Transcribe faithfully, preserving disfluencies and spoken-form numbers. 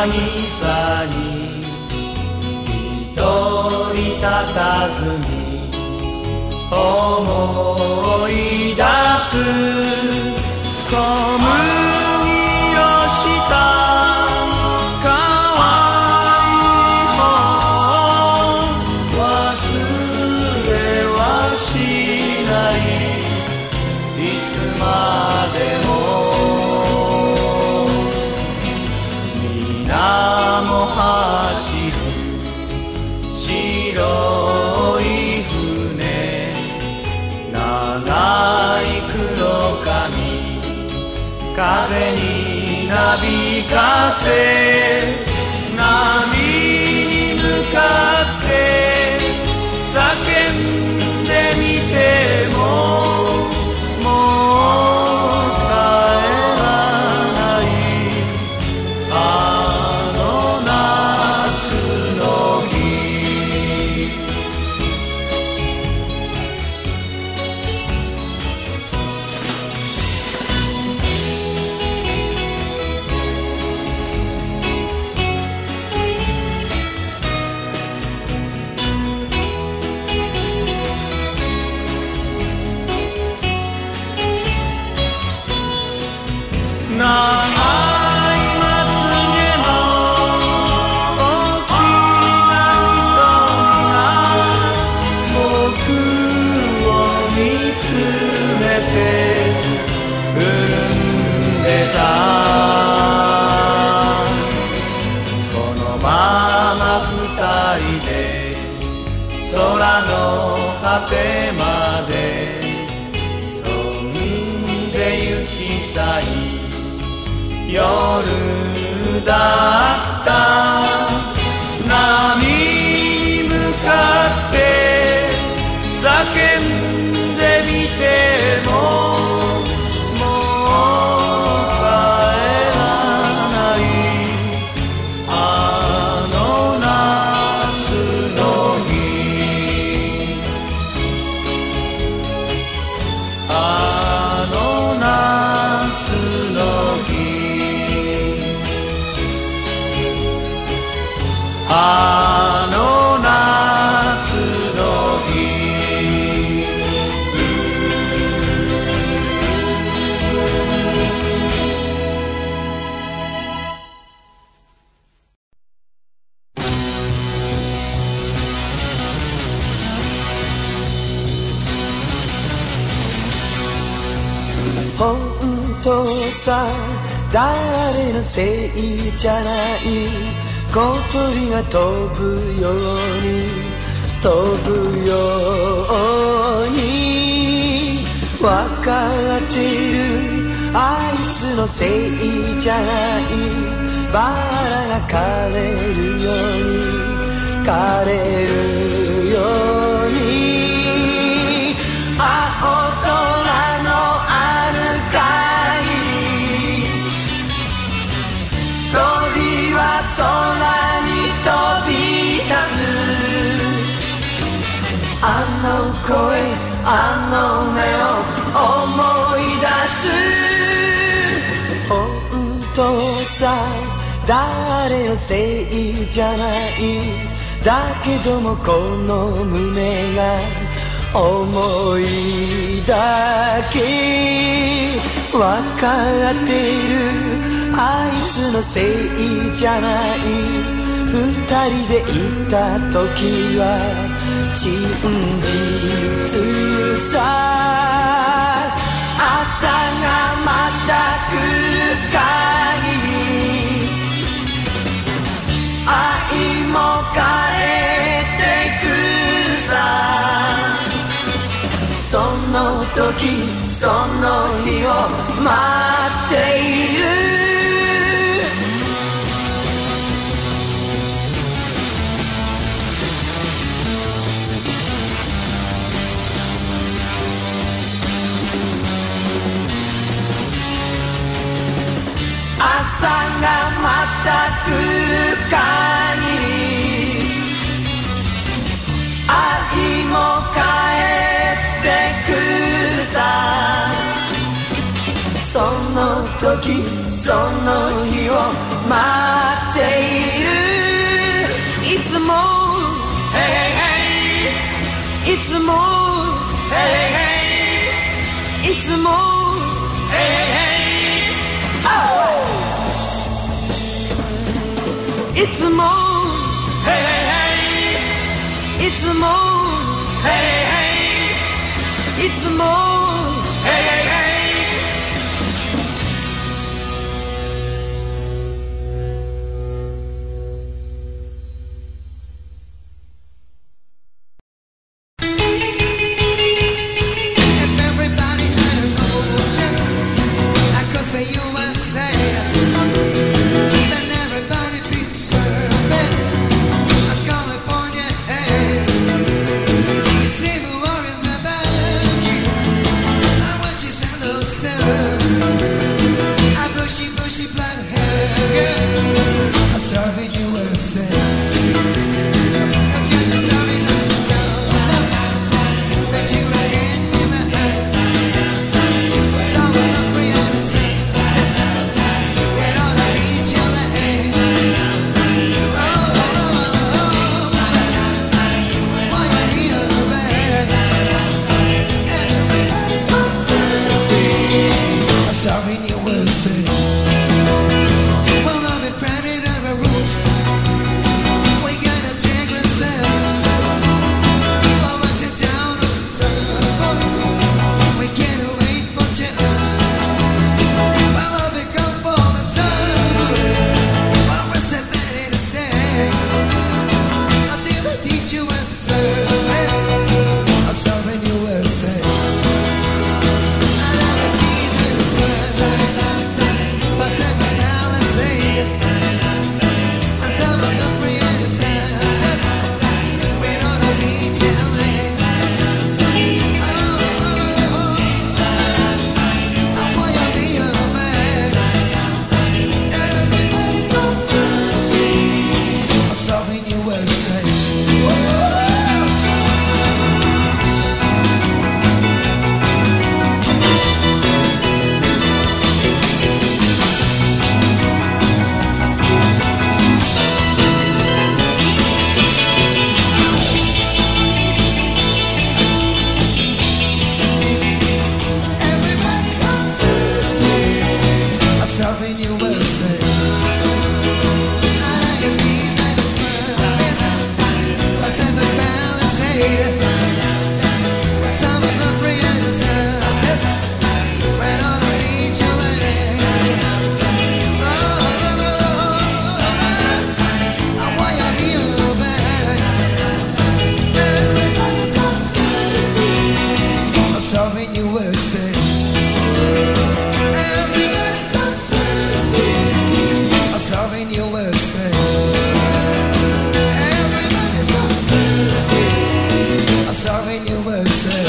にさに一人たたずに思い出す小麦をした可愛い方忘れはしないいつまでも水面走る白い船長い黒髪風になびかせ波に向かって叫んでみてももう帰らないあの夏の日長いまつげの大きな瞳が僕を見つめて潤んでたこのまま二人で空の果てまで飛んで行きたい夜だった波に向かって叫んでみてももう帰らないあの夏の日あの夏の日あの夏の日本当さ誰のせいじゃない小鳥が飛ぶように飛ぶように分かっているあいつのせいじゃないバラが枯れるように枯れるように青空のある限り鳥は空に飛び立つあの声あの目を思い出す本当さ誰のせいじゃないだけどもこの胸が思いだけ分かっているあいつのせいじゃない二人でいた時は真実さ朝がまた来る限り愛も帰ってくるさその時その日を待っている朝がまた来る限り愛も帰ってくるさその時その日を待っているも Hey hey hey いつも Hey hey hey いつも Hey hey hey いつも Hey hey hey いつも Hey hey hey いつも Hey hey hey Everybody's got to say, I'm sorry you were saying.